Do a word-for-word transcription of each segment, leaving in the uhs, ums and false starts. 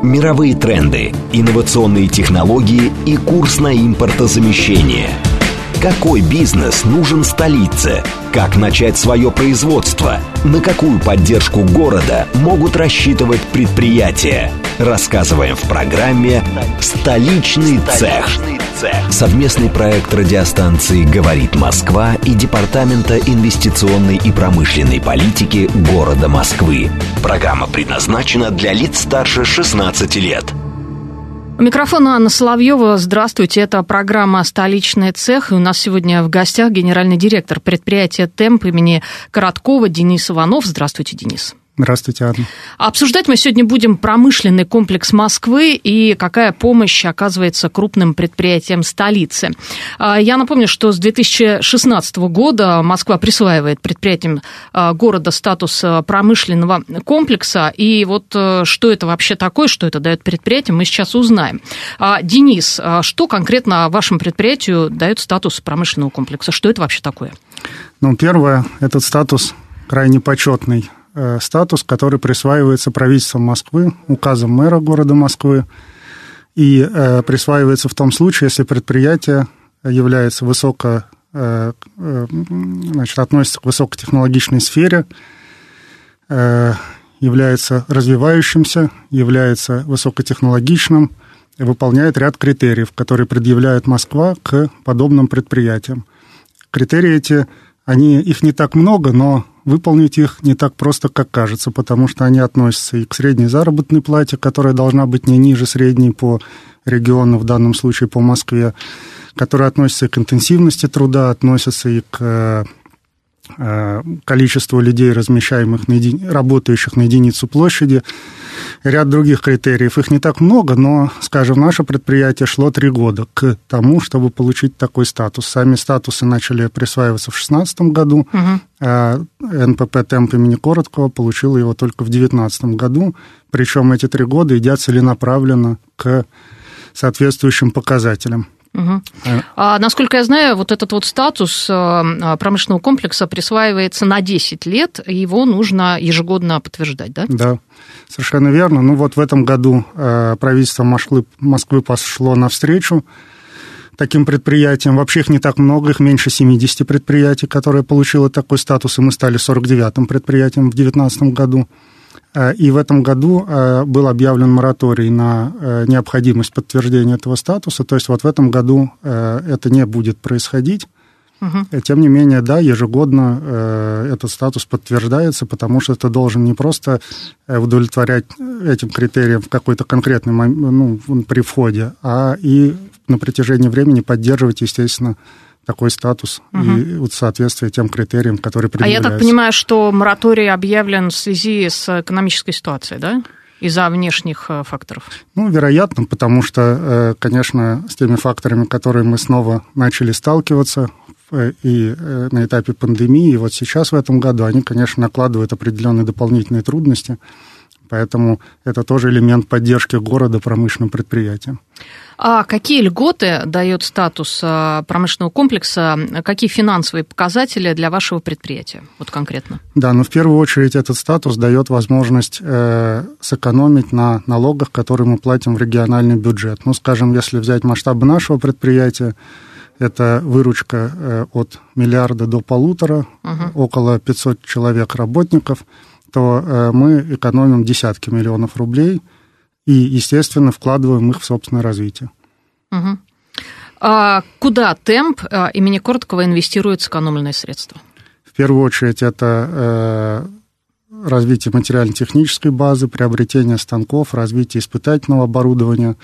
Мировые тренды, инновационные технологии и курс на импортозамещение. Какой бизнес нужен столице? Как начать свое производство? На какую поддержку города могут рассчитывать предприятия? Рассказываем в программе «Столичный цех». Совместный проект радиостанции «Говорит Москва» и Департамента инвестиционной и промышленной политики города Москвы. Программа предназначена для лиц старше шестнадцати лет. У микрофона Анна Соловьева. Здравствуйте, это программа «Столичный цех». И у нас сегодня в гостях генеральный директор предприятия «Темп» имени Короткова Денис Иванов. Здравствуйте, Денис. Здравствуйте, Анна. Обсуждать мы сегодня будем промышленный комплекс Москвы и какая помощь оказывается крупным предприятиям столицы. Я напомню, что с две тысячи шестнадцатого года Москва присваивает предприятиям города статус промышленного комплекса. И вот что это вообще такое, что это дает предприятиям, мы сейчас узнаем. Денис, что конкретно вашему предприятию дает статус промышленного комплекса? Что это вообще такое? Ну, первое, этот статус крайне почетный. Статус, который присваивается правительством Москвы, указом мэра города Москвы, и э, присваивается в том случае, если предприятие является высоко, э, э, значит, относится к высокотехнологичной сфере, э, является развивающимся, является высокотехнологичным, и выполняет ряд критериев, которые предъявляет Москва к подобным предприятиям. Критерии эти, они, их не так много, но выполнить их не так просто, как кажется, потому что они относятся и к средней заработной плате, которая должна быть не ниже средней по региону, в данном случае по Москве, которая относится и к интенсивности труда, относятся и к количеству людей, размещаемых, на еди... работающих на единицу площади, и ряд других критериев. Их не так много, но, скажем, наше предприятие шло три года к тому, чтобы получить такой статус. Сами статусы начали присваиваться в две тысячи шестнадцатом году, угу. а эн пэ пэ «Темп» имени Короткова получил его только в две тысячи девятнадцатом году, причем эти три года идут целенаправленно к соответствующим показателям. Угу. А, насколько я знаю, вот этот вот статус промышленного комплекса присваивается на десять лет, и его нужно ежегодно подтверждать, да? Да, совершенно верно. Ну вот в этом году правительство Москвы, Москвы пошло навстречу таким предприятиям. Вообще их не так много, их меньше семидесяти предприятий, которые получили такой статус, и мы стали сорок девятым предприятием в две тысячи девятнадцатом году. И в этом году был объявлен мораторий на необходимость подтверждения этого статуса. То есть вот в этом году это не будет происходить. Угу. Тем не менее, да, ежегодно этот статус подтверждается, потому что это должен не просто удовлетворять этим критериям в какой-то конкретный момент, ну, при входе, а и на протяжении времени поддерживать, естественно, такой статус угу. и вот соответствие тем критериям, которые предъявляются. А я так понимаю, что мораторий объявлен в связи с экономической ситуацией, да? Из-за внешних факторов? Ну, вероятно, потому что, конечно, с теми факторами, которые мы снова начали сталкиваться и на этапе пандемии, и вот сейчас в этом году, они, конечно, накладывают определенные дополнительные трудности, поэтому это тоже элемент поддержки города промышленным предприятиям. А какие льготы дает статус промышленного комплекса, какие финансовые показатели для вашего предприятия, вот конкретно? Да, ну в первую очередь этот статус дает возможность э, сэкономить на налогах, которые мы платим в региональный бюджет. Ну, скажем, если взять масштабы нашего предприятия, это выручка э, от миллиарда до полутора, угу. около пятьсот человек работников, то э, мы экономим десятки миллионов рублей, и, естественно, вкладываем их в собственное развитие. Угу. А куда «Темп» имени Короткова инвестирует сэкономленные средства? В первую очередь это э, развитие материально-технической базы, приобретение станков, развитие испытательного оборудования,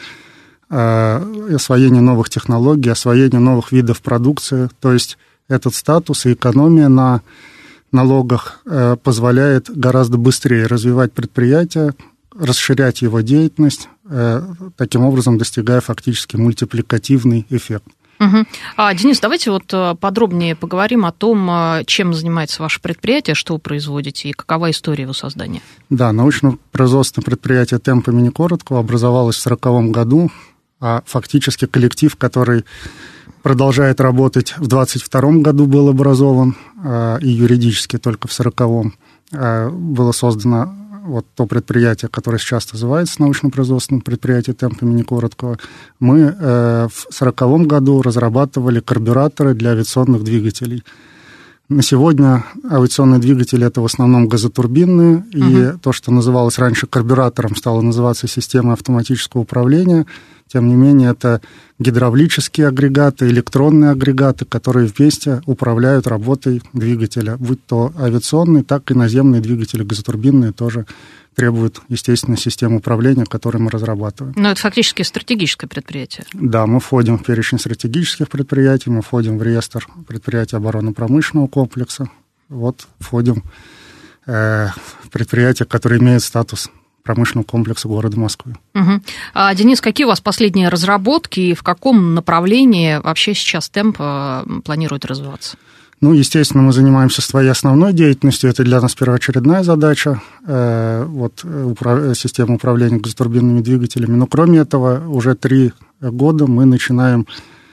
э, освоение новых технологий, освоение новых видов продукции. То есть этот статус и экономия на налогах э, позволяет гораздо быстрее развивать предприятие, расширять его деятельность, таким образом достигая фактически мультипликативный эффект. Угу. А, Денис, давайте вот подробнее поговорим о том, чем занимается ваше предприятие, что вы производите и какова история его создания. Да, научно-производственное предприятие «Темп» имени Короткова образовалось в сороковом году, а фактически коллектив, который продолжает работать в двадцать втором году, был образован, и юридически только в сороковом было создано вот то предприятие, которое сейчас называется научно-производственным предприятием «Темп» имени Короткова, мы в сороковом году разрабатывали карбюраторы для авиационных двигателей. На сегодня авиационные двигатели – это в основном газотурбинные, и угу. то, что называлось раньше карбюратором, стало называться системой автоматического управления. Тем не менее, это гидравлические агрегаты, электронные агрегаты, которые вместе управляют работой двигателя, будь то авиационные, так и наземные двигатели, газотурбинные тоже требуют, естественно, системы управления, которую мы разрабатываем. Но это фактически стратегическое предприятие. Да, мы входим в перечень стратегических предприятий, мы входим в реестр предприятий оборонно-промышленного комплекса, вот входим э, в предприятия, которые имеют статус промышленного комплекса города Москвы. Угу. А, Денис, какие у вас последние разработки и в каком направлении вообще сейчас Темп планирует развиваться? Ну, естественно, мы занимаемся своей основной деятельностью, это для нас первоочередная задача, э, вот, управ... система управления газотурбинными двигателями, но кроме этого уже три года мы начинаем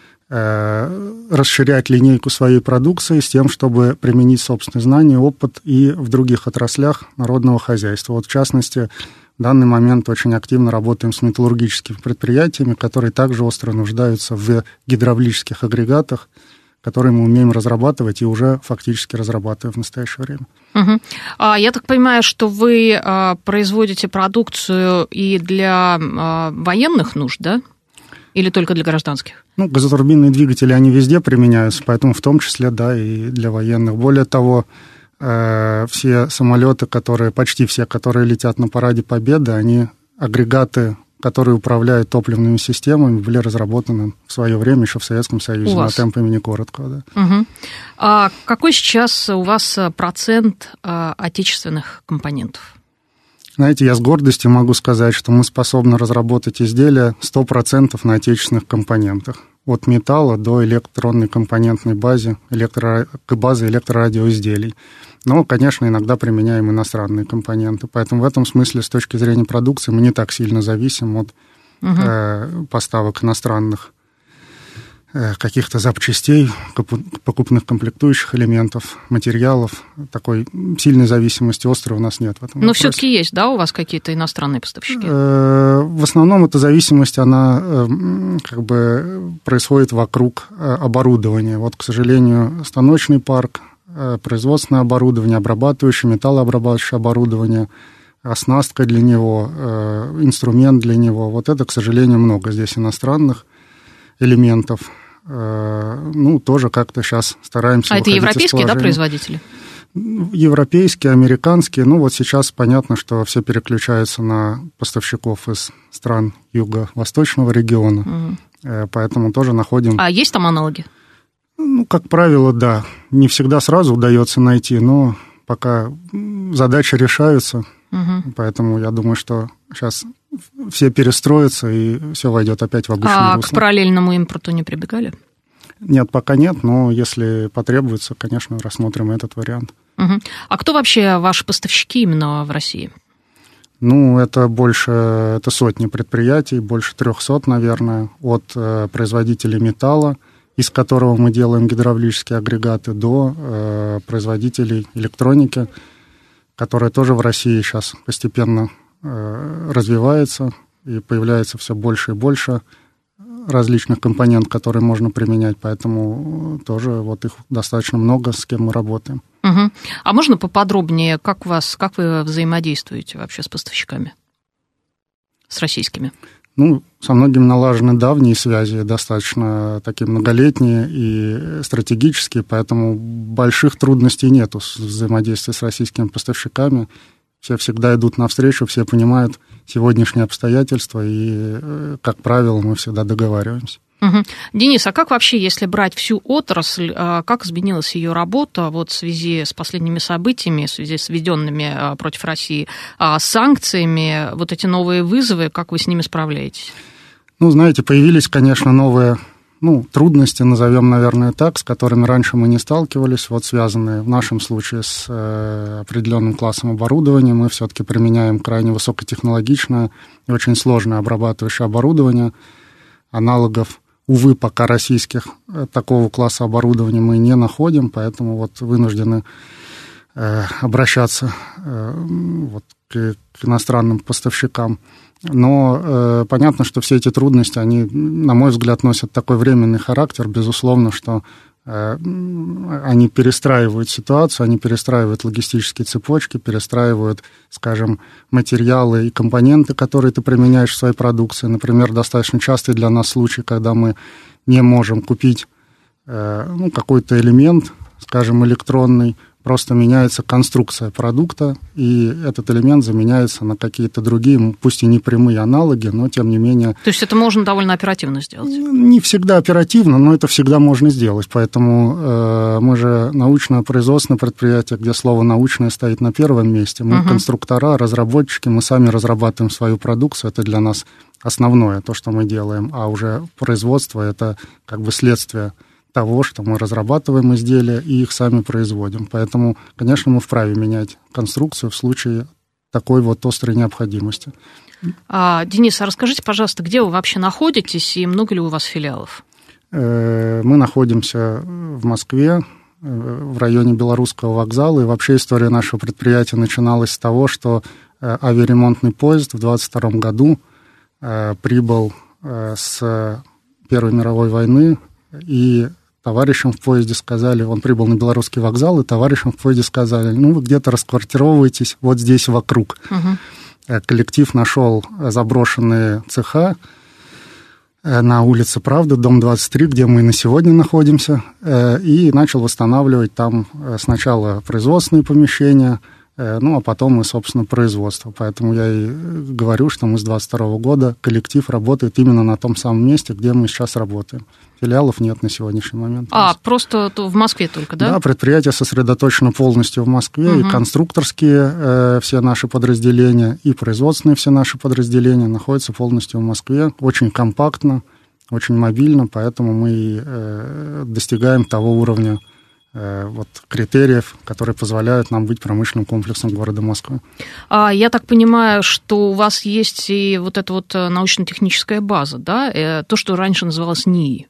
э, расширять линейку своей продукции с тем, чтобы применить собственные знания, опыт и в других отраслях народного хозяйства. Вот, в частности, в данный момент очень активно работаем с металлургическими предприятиями, которые также остро нуждаются в гидравлических агрегатах, которые мы умеем разрабатывать и уже фактически разрабатываем в настоящее время. Угу. А, я так понимаю, что вы а, производите продукцию и для а, военных нужд, да? Или только для гражданских? Ну, газотурбинные двигатели, они везде применяются, поэтому в том числе, да, и для военных. Более того, э, все самолеты, которые, почти все, которые летят на Параде Победы, они агрегаты, которые управляют топливными системами, были разработаны в свое время еще в Советском Союзе на Темп имени Короткова. Да. Угу. А какой сейчас у вас процент а, отечественных компонентов? Знаете, я с гордостью могу сказать, что мы способны разработать изделия сто процентов на отечественных компонентах. От металла до электронной компонентной базы, электро... базы электрорадиоизделий. Но, конечно, иногда применяем иностранные компоненты. Поэтому в этом смысле, с точки зрения продукции, мы не так сильно зависим от угу. э, поставок иностранных э, каких-то запчастей, покупных комплектующих элементов, материалов. Такой сильной зависимости острой у нас нет в этом Но вопросе. все-таки есть, да, у вас какие-то иностранные поставщики? Э, в основном эта зависимость, она э, как бы происходит вокруг оборудования. Вот, к сожалению, станочный парк, производственное оборудование, обрабатывающее, металлообрабатывающее оборудование, оснастка для него, инструмент для него. Вот это, к сожалению, много здесь иностранных элементов. Ну, тоже как-то сейчас стараемся... А это европейские, да, производители? Европейские, американские. Ну, вот сейчас понятно, что все переключаются на поставщиков из стран юго-восточного региона. Угу. Поэтому тоже находим... А есть там аналоги? Ну, как правило, да. Не всегда сразу удается найти, но пока задачи решаются. Угу. Поэтому я думаю, что сейчас все перестроятся, и все войдет опять в обычное а русло. А к параллельному импорту не прибегали? Нет, пока нет, но если потребуется, конечно, рассмотрим этот вариант. Угу. А кто вообще ваши поставщики именно в России? Ну, это больше, это сотни предприятий, больше трехсот, наверное, от э, производителей металла, из которого мы делаем гидравлические агрегаты, до э, производителей электроники, которая тоже в России сейчас постепенно э, развивается, и появляется все больше и больше различных компонентов, которые можно применять, поэтому тоже вот их достаточно много, с кем мы работаем. Угу. А можно поподробнее, как, у вас, как вы взаимодействуете вообще с поставщиками, с российскими? Ну, со многими налажены давние связи, достаточно такие многолетние и стратегические, поэтому больших трудностей нету в взаимодействии с российскими поставщиками. Все всегда идут навстречу, все понимают сегодняшние обстоятельства, и, как правило, мы всегда договариваемся. Угу. Денис, а как вообще, если брать всю отрасль, как изменилась ее работа вот в связи с последними событиями, в связи с введенными против России санкциями, вот эти новые вызовы, как вы с ними справляетесь? Ну, знаете, появились, конечно, новые ну, трудности, назовем, наверное, так, с которыми раньше мы не сталкивались, вот связанные в нашем случае с э, определенным классом оборудования. Мы все-таки применяем крайне высокотехнологичное и очень сложное обрабатывающее оборудование. Аналогов, увы, пока российских такого класса оборудования мы не находим, поэтому вот вынуждены э, обращаться э, вот, к, к иностранным поставщикам. Но э, понятно, что все эти трудности, они, на мой взгляд, носят такой временный характер, безусловно, что э, они перестраивают ситуацию, они перестраивают логистические цепочки, перестраивают, скажем, материалы и компоненты, которые ты применяешь в своей продукции. Например, достаточно частый для нас случай, когда мы не можем купить э, ну, какой-то элемент, скажем, электронный, просто меняется конструкция продукта, и этот элемент заменяется на какие-то другие, пусть и не прямые аналоги, но тем не менее... То есть это можно довольно оперативно сделать? Не всегда оперативно, но это всегда можно сделать. Поэтому э, мы же научно-производственное предприятие, где слово «научное» стоит на первом месте. Мы угу. конструктора, разработчики, мы сами разрабатываем свою продукцию, это для нас основное, то, что мы делаем, а уже производство – это как бы следствие того, что мы разрабатываем изделия и их сами производим. Поэтому, конечно, мы вправе менять конструкцию в случае такой вот острой необходимости. А, Денис, а расскажите, пожалуйста, где вы вообще находитесь и много ли у вас филиалов? Мы находимся в Москве, в районе Белорусского вокзала, и вообще история нашего предприятия начиналась с того, что авиаремонтный поезд в двадцать втором году прибыл с Первой мировой войны, и товарищам в поезде сказали, он прибыл на Белорусский вокзал, и товарищам в поезде сказали, ну, вы где-то расквартировываетесь вот здесь вокруг. Угу. Коллектив нашел заброшенные цеха на улице Правды, дом двадцать три, где мы и на сегодня находимся, и начал восстанавливать там сначала производственные помещения, ну, а потом и, собственно, производство. Поэтому я и говорю, что мы с двадцать второго года, коллектив работает именно на том самом месте, где мы сейчас работаем. Филиалов нет на сегодняшний момент. А, просто в Москве только, да? Да, предприятие сосредоточено полностью в Москве, угу. и конструкторские э, все наши подразделения, и производственные все наши подразделения находятся полностью в Москве. Очень компактно, очень мобильно, поэтому мы э, достигаем того уровня вот, критериев, которые позволяют нам быть промышленным комплексом города Москвы. А, я так понимаю, что у вас есть и вот эта вот научно-техническая база, да? То, что раньше называлось НИИ.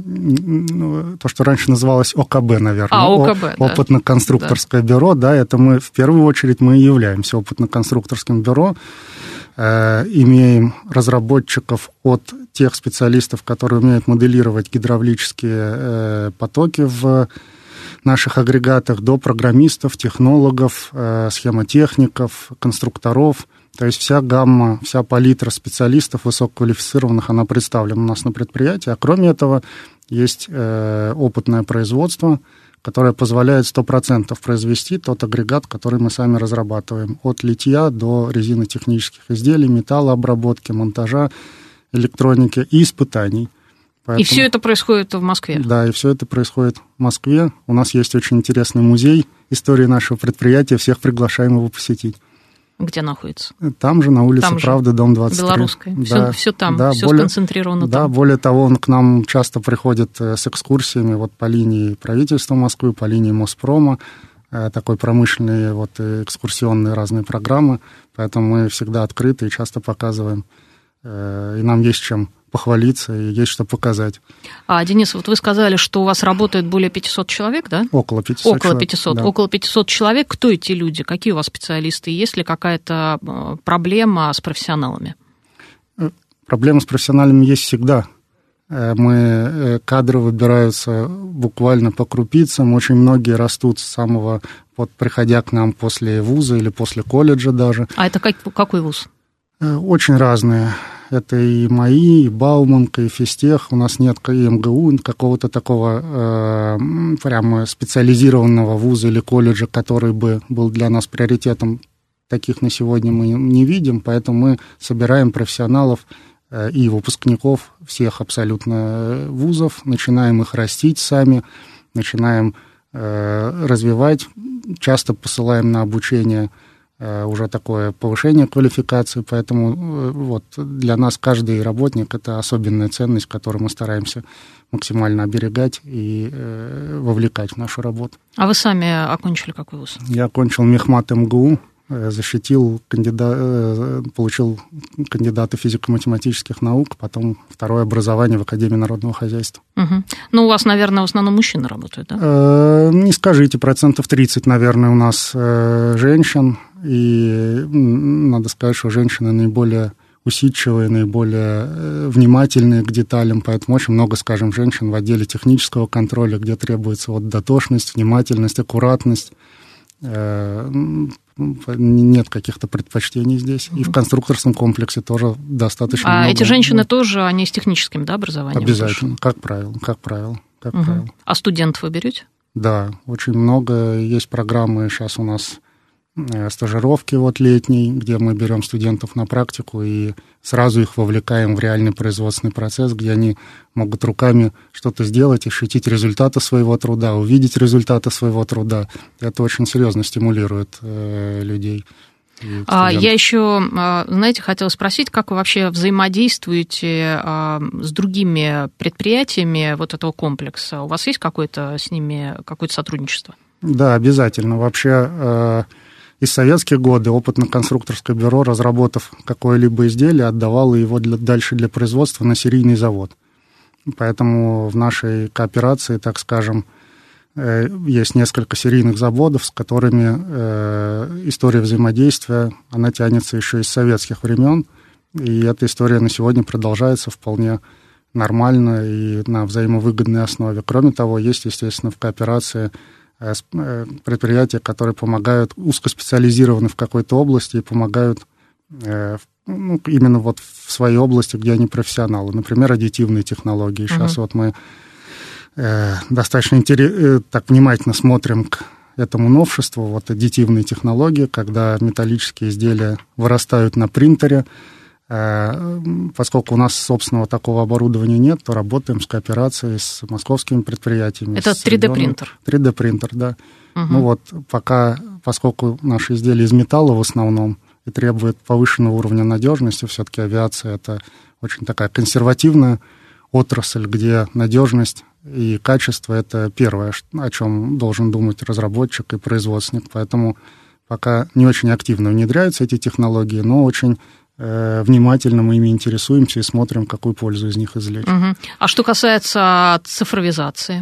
То, что раньше называлось ОКБ, наверное. А, ОКБ, О, да. Опытно-конструкторское да. бюро, да, это мы, в первую очередь, мы и являемся опытно-конструкторским бюро. Э, имеем разработчиков от тех специалистов, которые умеют моделировать гидравлические э, потоки в наших агрегатах, до программистов, технологов, э, схемотехников, конструкторов. То есть вся гамма, вся палитра специалистов высококвалифицированных, она представлена у нас на предприятии. А кроме этого есть э, опытное производство, которое позволяет сто процентов произвести тот агрегат, который мы сами разрабатываем. От литья до резинотехнических изделий, металлообработки, монтажа, электроники и испытаний. Поэтому, и все это происходит в Москве? Да, и все это происходит в Москве. У нас есть очень интересный музей истории нашего предприятия. Всех приглашаем его посетить. Где находится? Там же, на улице там Правды, дом двадцать три. Белорусской. Да, все, все там, да, все более, сконцентрировано да, там. Да, более того, он к нам часто приходит с экскурсиями вот по линии правительства Москвы, по линии Моспрома, такой промышленные вот экскурсионные разные программы, поэтому мы всегда открыты и часто показываем, и нам есть чем похвалиться и есть что показать. А, Денис, вот вы сказали, что у вас работает более пятисот человек, да? Около пятисот. Около человек, пятисот. Да. Около пятисот человек. Кто эти люди? Какие у вас специалисты? Есть ли какая-то проблема с профессионалами? Проблема с профессионалами есть всегда. Мы, кадры выбираются буквально по крупицам. Очень многие растут с самого, вот, приходя к нам после вуза или после колледжа даже. А это как, какой вуз? Очень разные. Это и МАИ, и Бауманка, и Физтех. У нас нет и МГУ, какого-то такого э, прямо специализированного вуза или колледжа, который бы был для нас приоритетом. Таких на сегодня мы не видим, поэтому мы собираем профессионалов э, и выпускников всех абсолютно вузов, начинаем их растить сами, начинаем э, развивать, часто посылаем на обучение уже такое повышение квалификации, поэтому вот для нас каждый работник – это особенная ценность, которую мы стараемся максимально оберегать и э, вовлекать в нашу работу. А вы сами окончили какой вуз? Я окончил мехмат МГУ, защитил, кандидат, получил кандидата физико-математических наук, потом второе образование в Академии народного хозяйства. Угу. Ну, у вас, наверное, в основном мужчины работают, да? Э, не скажите, процентов тридцать, наверное, у нас э, женщин, и надо сказать, что женщины наиболее усидчивые, наиболее внимательные к деталям, поэтому очень много, скажем, женщин в отделе технического контроля, где требуется вот дотошность, внимательность, аккуратность. Нет каких-то предпочтений здесь. И в конструкторском комплексе тоже достаточно а много. А эти женщины тоже, они с техническим, да, образованием? Обязательно, тоже? как правило, как правило. Как угу. правило. А студентов вы берете? Да, очень много. Есть программы сейчас у нас стажировки вот летней, где мы берем студентов на практику и сразу их вовлекаем в реальный производственный процесс, где они могут руками что-то сделать, ощутить результаты своего труда, увидеть результаты своего труда. Это очень серьезно стимулирует э, людей. А, я еще, знаете, хотела спросить, как вы вообще взаимодействуете а, с другими предприятиями вот этого комплекса? У вас есть какое-то с ними какое-то сотрудничество? Да, обязательно. Вообще... Э, И в советские годы опытно-конструкторское бюро, разработав какое-либо изделие, отдавало его для, дальше для производства на серийный завод. Поэтому в нашей кооперации, так скажем, есть несколько серийных заводов, с которыми история взаимодействия, она тянется еще из советских времен, и эта история на сегодня продолжается вполне нормально и на взаимовыгодной основе. Кроме того, есть, естественно, в кооперации предприятия, которые помогают, узкоспециализированы в какой-то области и помогают ну, именно вот в своей области, где они профессионалы. Например, аддитивные технологии. Сейчас uh-huh. вот мы э, достаточно интерес, так внимательно смотрим к этому новшеству. Вот аддитивные технологии, когда металлические изделия вырастают на принтере. Поскольку у нас собственного такого оборудования нет, то работаем с кооперацией с московскими предприятиями. Это три дэ-принтер? три дэ-принтер, да. Угу. Ну вот, пока, поскольку наши изделия из металла в основном и требуют повышенного уровня надежности, все-таки авиация – это очень такая консервативная отрасль, где надежность и качество – это первое, о чем должен думать разработчик и производственник. Поэтому пока не очень активно внедряются эти технологии, но очень внимательно мы ими интересуемся и смотрим, какую пользу из них извлечь. Угу. А что касается цифровизации?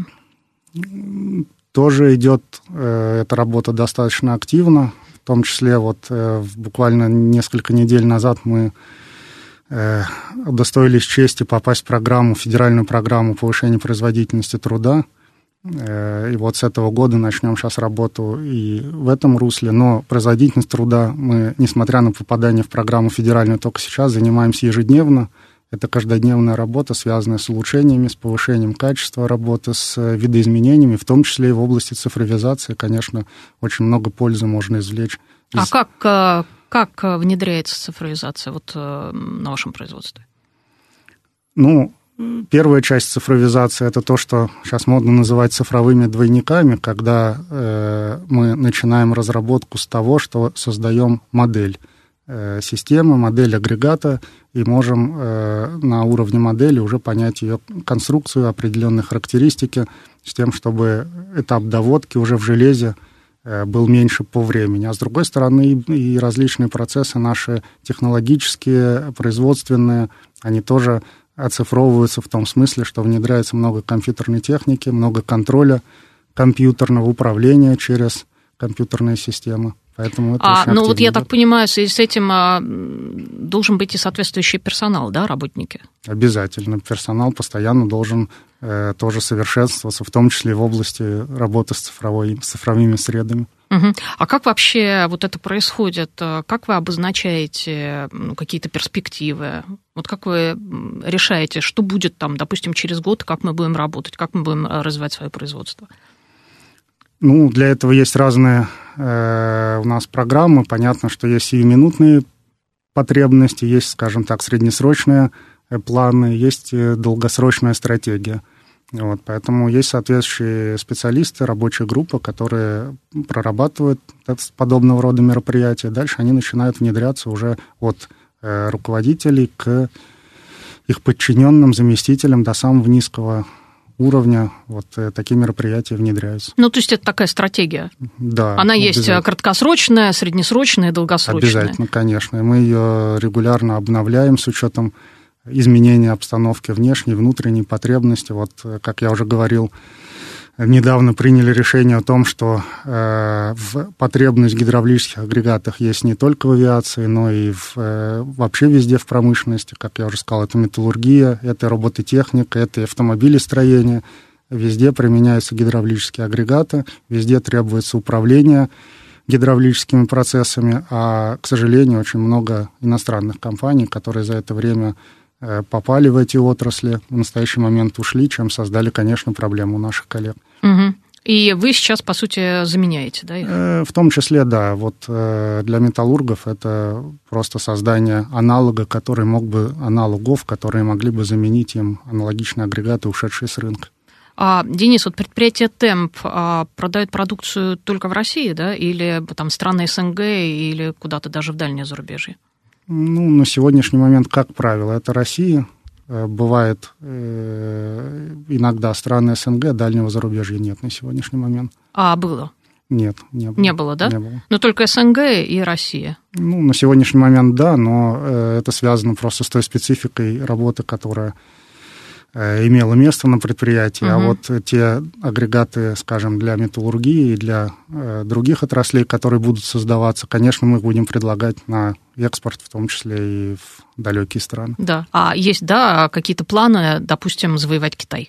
Тоже идет эта работа достаточно активно. В том числе вот буквально несколько недель назад мы удостоились чести попасть в программу, федеральную программу повышения производительности труда. И вот с этого года начнем сейчас работу и в этом русле. Но производительность труда мы, несмотря на попадание в программу федеральную, только сейчас занимаемся ежедневно. Это каждодневная работа, связанная с улучшениями, с повышением качества работы, с видоизменениями, в том числе и в области цифровизации. Конечно, очень много пользы можно извлечь. Из... А как, как внедряется цифровизация вот на вашем производстве? Ну... Первая часть цифровизации – это то, что сейчас модно называть цифровыми двойниками, когда э, мы начинаем разработку с того, что создаем модель э, системы, модель агрегата, и можем э, на уровне модели уже понять ее конструкцию, определенные характеристики, с тем, чтобы этап доводки уже в железе э, был меньше по времени. А с другой стороны, и различные процессы наши технологические, производственные, они тоже оцифровываются в том смысле, что внедряется много компьютерной техники, много контроля компьютерного управления через компьютерные системы. Поэтому это а, очень ну вот я идет. так понимаю, в связи с этим а, должен быть и соответствующий персонал, да, работники? Обязательно. Персонал постоянно должен э, тоже совершенствоваться, в том числе и в области работы с, цифровой, с цифровыми средами. Угу. А как вообще вот это происходит? Как вы обозначаете ну, какие-то перспективы? Вот как вы решаете, что будет там, допустим, через год, как мы будем работать, как мы будем развивать свое производство? Ну, для этого есть разные э, у нас программы. Понятно, что есть сиюминутные потребности, есть, скажем так, среднесрочные планы, есть долгосрочная стратегия. Вот, поэтому есть соответствующие специалисты, рабочая группа, которые прорабатывают подобного рода мероприятия. Дальше они начинают внедряться уже от э, руководителей к их подчиненным, заместителям до самого низкого уровня. Вот э, такие мероприятия внедряются. Ну, то есть это такая стратегия? Да. Она есть краткосрочная, среднесрочная, долгосрочная? Обязательно, конечно. И мы ее регулярно обновляем с учетом изменения обстановки внешней, внутренней потребности. Вот, как я уже говорил, недавно приняли решение о том, что э, в потребность в гидравлических агрегатах есть не только в авиации, но и в, э, вообще везде в промышленности. Как я уже сказал, это металлургия, это робототехника, это автомобилестроение. Везде применяются гидравлические агрегаты, везде требуется управление гидравлическими процессами, а, к сожалению, очень много иностранных компаний, которые за это время попали в эти отрасли, в настоящий момент ушли, чем создали, конечно, проблему у наших коллег. Угу. И вы сейчас, по сути, заменяете, да, их? В том числе, да. Вот для металлургов это просто создание аналога, который мог бы, аналогов, которые могли бы заменить им аналогичные агрегаты, ушедшие с рынка. А, Денис, вот предприятие «Темп» а, продает продукцию только в России, да, или там страны СНГ, или куда-то даже в дальнее зарубежье? Ну, на сегодняшний момент, как правило, это Россия. Бывает э, иногда страны СНГ, дальнего зарубежья нет на сегодняшний момент. А было? Нет, не было. Не было, да? Не было. Но только СНГ и Россия? Ну, на сегодняшний момент, да, но э, это связано просто с той спецификой работы, которая имело место на предприятии, угу. А вот те агрегаты, скажем, для металлургии и для э, других отраслей, которые будут создаваться, конечно, мы будем предлагать на экспорт, в том числе и в далекие страны. Да. А есть, да, какие-то планы, допустим, завоевать Китай?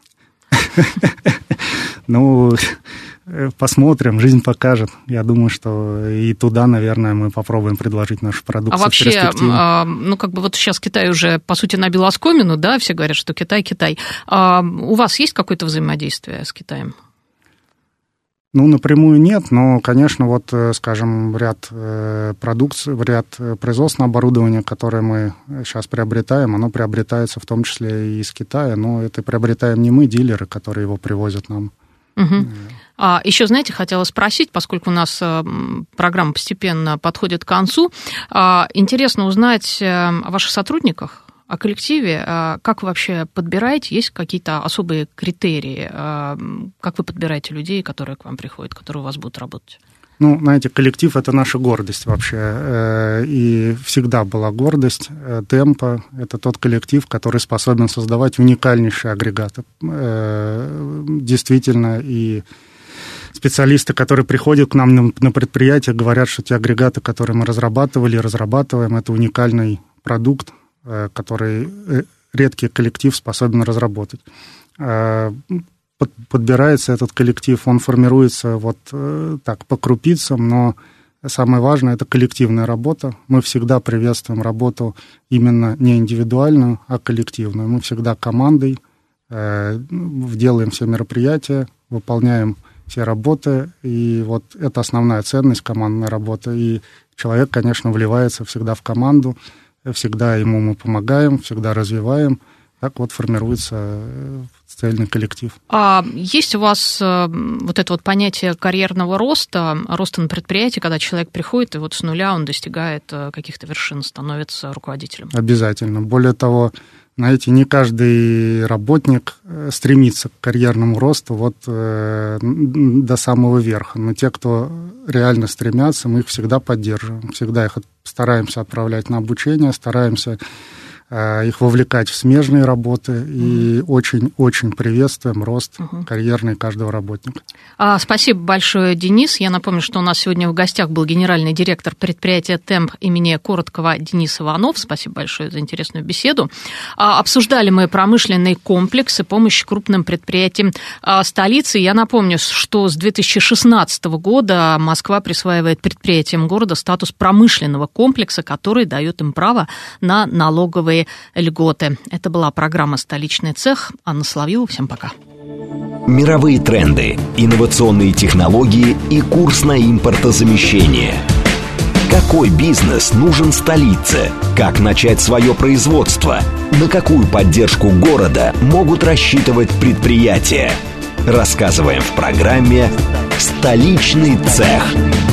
Ну, посмотрим, жизнь покажет. Я думаю, что и туда, наверное, мы попробуем предложить нашу продукцию. А вообще, ну, как бы вот сейчас Китай уже, по сути, набил оскомину, да, все говорят, что Китай, Китай. А у вас есть какое-то взаимодействие с Китаем? Ну, напрямую нет, но, конечно, вот, скажем, ряд продукции, ряд производственного оборудования, которое мы сейчас приобретаем, оно приобретается в том числе и из Китая, но это приобретаем не мы, дилеры, которые его привозят нам. Угу. А еще, знаете, хотела спросить, поскольку у нас программа постепенно подходит к концу, интересно узнать о ваших сотрудниках, о коллективе. Как вы вообще подбираете? Есть какие-то особые критерии? Как вы подбираете людей, которые к вам приходят, которые у вас будут работать? Ну, знаете, коллектив – это наша гордость вообще. И всегда была гордость Темпа. Это тот коллектив, который способен создавать уникальнейшие агрегаты. Действительно, и специалисты, которые приходят к нам на предприятие, говорят, что те агрегаты, которые мы разрабатывали и разрабатываем, это уникальный продукт, который редкий коллектив способен разработать. Подбирается этот коллектив, он формируется вот так по крупицам, но самое важное – это коллективная работа. Мы всегда приветствуем работу именно не индивидуальную, а коллективную. Мы всегда командой делаем все мероприятия, выполняем все работы, и вот это основная ценность командной работы. И человек, конечно, вливается всегда в команду, всегда ему мы помогаем, всегда развиваем. Так вот формируется цельный коллектив. А есть у вас вот это вот понятие карьерного роста, роста на предприятии, когда человек приходит, и вот с нуля он достигает каких-то вершин, становится руководителем? Обязательно. Более того, знаете, не каждый работник стремится к карьерному росту вот э, до самого верха. Но те, кто реально стремятся, мы их всегда поддерживаем. Всегда их стараемся отправлять на обучение, стараемся их вовлекать в смежные работы и очень-очень mm-hmm. приветствуем рост mm-hmm. карьерный каждого работника. А, спасибо большое, Денис. Я напомню, что у нас сегодня в гостях был генеральный директор предприятия «Темп» имени Короткова Денис Иванов. Спасибо большое за интересную беседу. А, обсуждали мы промышленный комплекс и помощь крупным предприятиям а, столицы. Я напомню, что с две тысячи шестнадцатого года Москва присваивает предприятиям города статус промышленного комплекса, который дает им право на налоговые льготы. Это была программа «Столичный цех». Анна Соловьева. Всем пока. Мировые тренды, инновационные технологии и курс на импортозамещение. Какой бизнес нужен столице? Как начать свое производство? На какую поддержку города могут рассчитывать предприятия? Рассказываем в программе «Столичный цех».